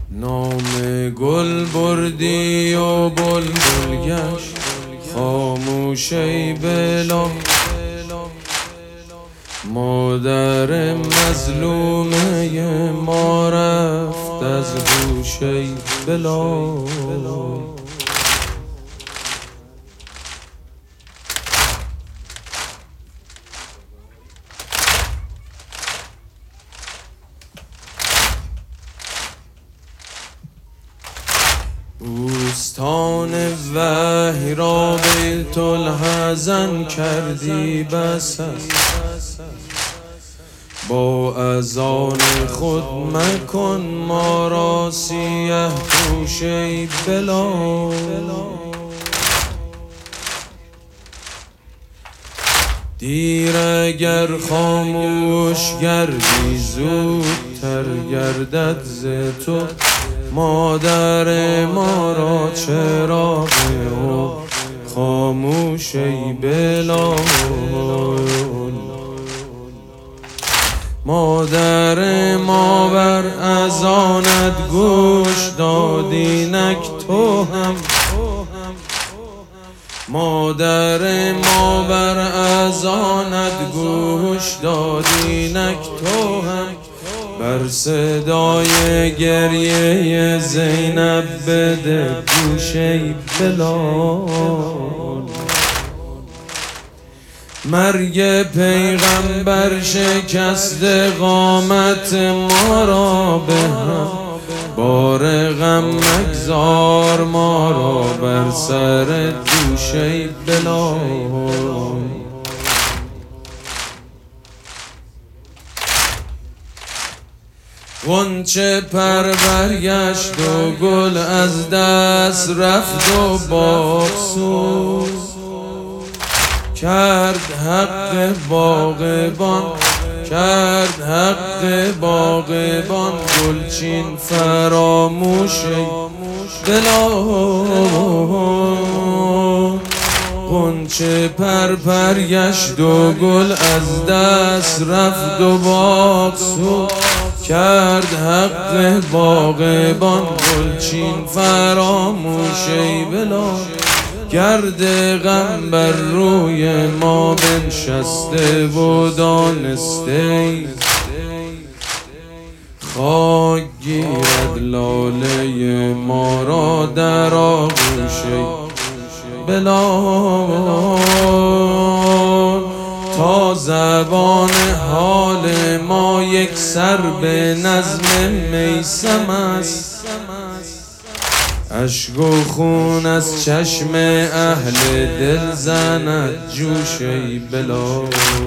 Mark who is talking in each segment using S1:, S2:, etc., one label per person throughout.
S1: نام گل بردی و بلبل گشت خاموش ای بلا، مادر مظلومه ما رفت از هوش ای بلا. بوستان وحی را بیت الحزن کردی بس است، با اذان خود مکن ما را سیه پوش ای بلا. دیر اگر خاموش گردی زودتر گردد ز تو، مادر ما را چراغ او خاموش ای بلا. مادر ما بر اذانت گوش دادی نک تو هم، مادر ما بر اذانت گوش دادی نک تو هم، بر صدای گریه زینب بده گوش ای بلال. مرگ پیغمبر شکست قامت ما را به هم، بار غم مگذار ما را بر سر دوش ای بلال. غنچه پر برگشت و گل از دست رفت و باغ سوز کرد حق باغبان، کرد حق باغبان گلچین فراموش ای بلال. غنچه پر گشت و گل از دست رفت و باغ سوز کرد حق باغبان گلچین فراموش ای بلال. گرد غم بر روی ما بنشسته و دانسته خاک گیرد لاله ما را در آغوش ای بلال. تا زبان حال ما یک سر به نظم میثم است، اشک و خون از چشم اهل دل زند جوش ای بلال.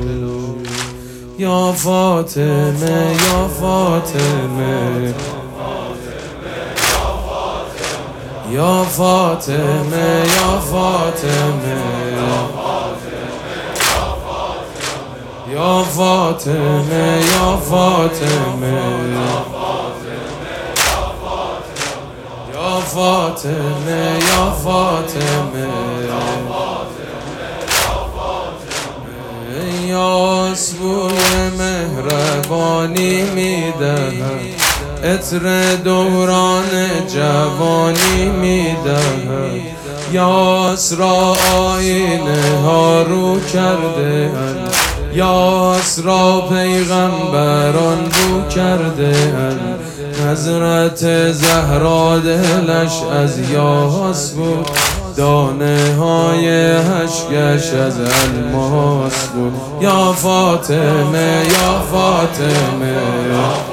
S1: یا فاطمه یا فاطمه یا فاطمه یا فاطمه یا فاطمه یا فاطمه یا فاطمه یا فاطمه یا اسبوی مهربانی میدهم، عطر دوران جوانی میدهم. یاس را آینه ها رو کرده اند، یاس را پیغمبران رو کرده اند. حضرت زهرا دلش از یاس بود، دانه های اشکش از الماس بود. یا فاطمه یا فاطمه